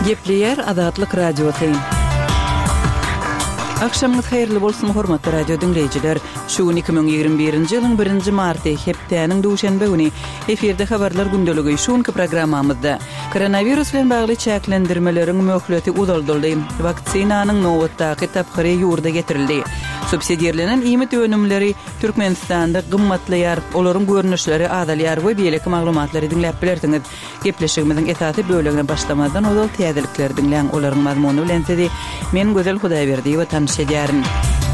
Gepleyer Azatlyk Radiosu. Akşamınız hayırlı bolsun hormatly radio dinleyijiler. Şu 2021-nji ýylyň 1-nji marty hepdeniň duşanbe güni eferde habarlar gündöligi şuňky programmamyzda koronavirus bilen bagly çäklendirmeleriň möhületi uzaldyldy. Vaksinanyň nowatdaky taphyry ýurda getirildi. Subsidiýerlenen iýmit önümleri Türkmenistanda gymmatlaýar, olaryň görnüşleri adalyar we beýleki maglumatlary dinläp bilerdiňiz. Gepleşigimiziň esasy bölegine başlamadan ozal täzelikler dinleň olaryň mazmuny bilen sizi men Gözel Hudaýberdi we tanışýaryn.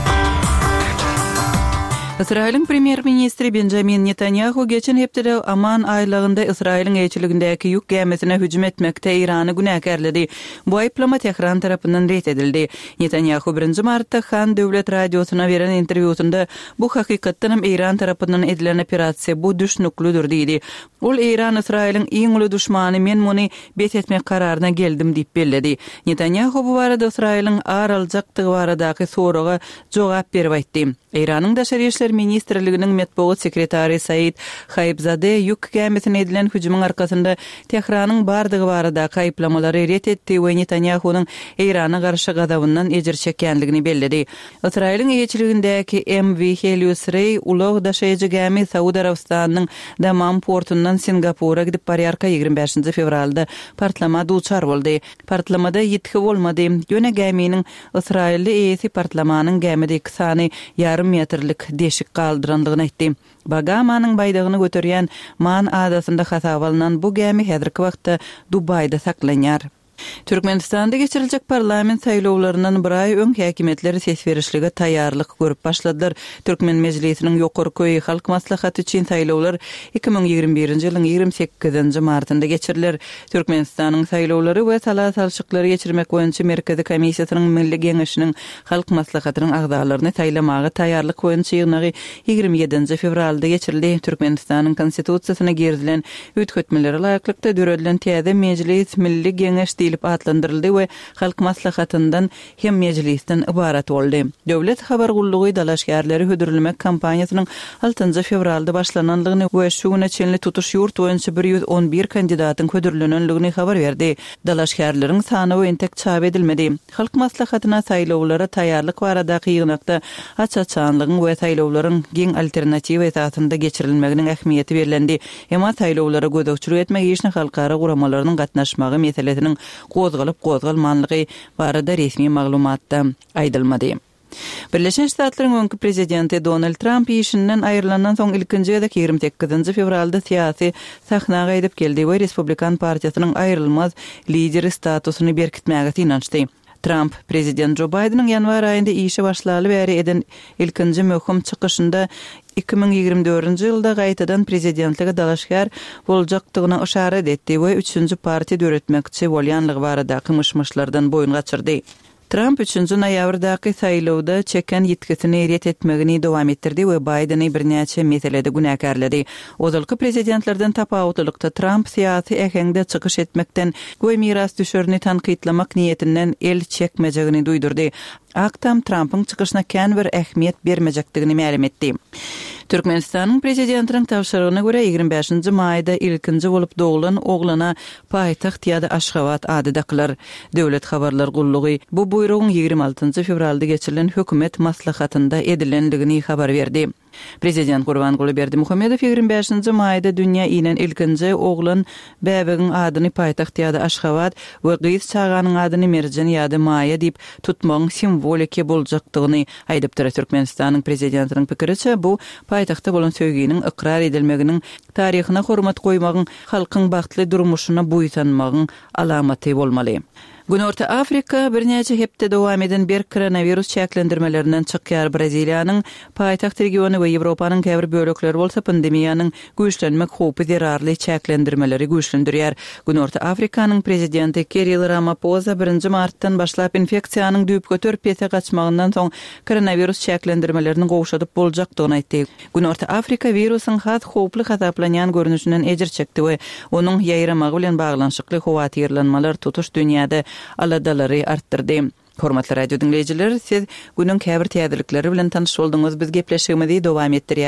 İsrail'in Premier Ministri Benjamin Netanyahu geçen hepde Aman aylygynda İsrail'in elçiligindäki ýük gemesine hüjüm etmekde Irany günäkärledi. Bu aýplama Tehran tarapyndan ret edildi. Netanyahu 1-nji martda Han döwlet radiosuna beren interwýusunda bu hakykatdan hem Iran tarapyndan edilen operasiýa bu düşnüklüdür diýdi. Ol Iran İsrail'in iň uly düşmany, men muny bet etmek kararyna geldim diýip belledi. Netanyahu bu barada İsrail'in ar aljakdygy baradaky soraga jogap berip aýtdy. Iranyň Daşary işler Ministrliginiň medeniýet sekretary Said Haybzade ýük gemesine edilen hüjümüň arkasynda Tehranyň bardygy barada aýplamалary ret etdi we Netanyahu'nun Irana garşy gadabyndan ejir çekýänligini belledi. İsrail'in elçiligindäki MV Helios Rey ulug daşaýjy gemi Saudy Arabistanynyň Dammam portundan Singapura gidip barýarka 25 fevralda partlama duçar boldy. Partlamada ýetki bolmady. Ýöne geminiň İsrailli eýesi partlamanyň gemideki sany yarım metrlik deşik galdyrandygyny aýtdy. Bagamanyň baýdygyny göterýän man adasynda hasap alynan bu gemi häzirki wagtda Dubayda saklanýar. Türkmenistanda geçiriljek parlament saýlawlarynyň bir ay öň häkimetleri ses berişlige taýýarlyk görüp başladylar. Türkmen Mejlisiniň ýokarky halk maslahaty üçin saýlawlar 2021-nji ýylyň 28-nji martynda geçirilir. Türkmenistanyň saýlawlary we salat-salşyklary geçirmek boýunça Merkezi Komissiýasynyň Milli Geňeşiniň halk maslahatynyň agdalaryny saýlamagy taýýarlyk boýunça ýygnagy 27-nji fevralda geçirildi. Türkmenistanyň konstitusiýasyna gerilen üýtgetmeleri laýyklykda döredilen täze mejlis Milli Geňeş diýilip atlandyryldy we halk maslahatyndan hem mejlisden ibarat boldy. Döwlet habar gullugy dalaşgärleri hödürilmek kampaniýasynyň 6-njy fevralda başlananlygyny we şu güne çenli tutuş ýurt boýunça 111 kandidatyň hödürilenligini habar berdi. Dalaşgärleriň sany we entek çap edilmedi. Halk maslahatyna saýlawlara taýýarlyk baradaky ýygnakda açaçanlygyň we saýlawlaryň giň alternatiw esasynda geçirilmeginiň ähmiýeti berilendi. Emma saýlawlara gödökçülük etmek ýeşne halkara guramalarynyň gatnaşmagy meselesiniň gozgalyp-gozgalmanlygy barada resmi maglumatda aýdylmady. Birleşen Ştatlaryň öňkü prezidenti Donald Trump işinden aýrylandan soň ilkinji we 28-nji fevralda siýasy sahnaga edip geldi we Respublikan partiýasynyň aýrylmaz lideri statusyny berkitmäge inançdy. Trump, Prezident Joe Biden'ın yanvar ayında işe başlaly bäri eden ilkinji möhüm çykyşynda 2024-nji ýylda gaýtadan prezidentlige dalaşgär boljakdygyna işaret etdi we 3-nji partiýa döretmekçi bolýanlygy baradaky myşmyşlardan boyun gaçyrdy. Trump 3-nji noýabrdaky saýlawda çeken ýetkisini ret etmegini dowam etdirdi we Bideny birnäçe meselede günäkärledi. Ozalky prezidentlerden tapawutlykda Trump syýasy ähengde çykyş etmekden we miras düşürni tanqidlamak niýetinden el çekmejegini duýdurdy. Aktam Trump'ın çykyşyna kän bir ähmiýet bermejekdigini ma'lum etdi. Türkmenistanyň prezidentiniň tapşyrygyna görä 25-nji maýda ilkinji bolup doğulan oglana paýtaxt ýa-da Aşgabat ady daklar. Döwlet habarlar gullugy bu buýrugyň 26-njy fevralda geçirilen hökümet maslahatynda edilenligini habar berdi. Prezident Gurbanguly Berdimuhammedow 25-nji maýda dünýä inen ilkinji oglan bäbegiň adyny paýtaxt ýa-da Aşgabat we gyz çaganyň adyny Merjan ýa-da Maýa diýip tutmagyň simvoliki boljakdygyny aýdypdyr. Türkmenistanyň prezidentiniň pikiriçe bu paýtagtda bolan söýginiň ikrar edilmeginiň taryhyna hormat goýmagyň halkyň bagtly durmuşyna buýsanmagyň alamaty bolmaly. Günorta Afrika birnäçe hepde dowam eden bir koronavirus çäklendirmelerinden çykýar. Braziliýanyň paýtaxt regiony we Ýewropanyň käbir bölekleri bolsa pandemiýanyň güýçlenmek howpy zerarly çäklendirmeleri güýçlendirýär. Günorta Afrikanyň prezidenti Cyril Ramaphosa 1-nji martdan başlap infeksiýanyň düýüp göterip pese gaçmagyndan soň koronavirus çäklendirmelerini gowşadyp boljakdygyny aýtdy. Günorta Afrika virusyň has howply hasaplanýan görnüşinden ejir çekdi we onuň ýaýramagy bilen baglanşykly howatyrlanmalar tutuş dünýäde aladalary artdyrdy. Hormatly radio dinleyijiler, siz günün käbir täzelikleri bilen tanyş boldyňyz. Biz gepleşigimizi dowam etdirýär.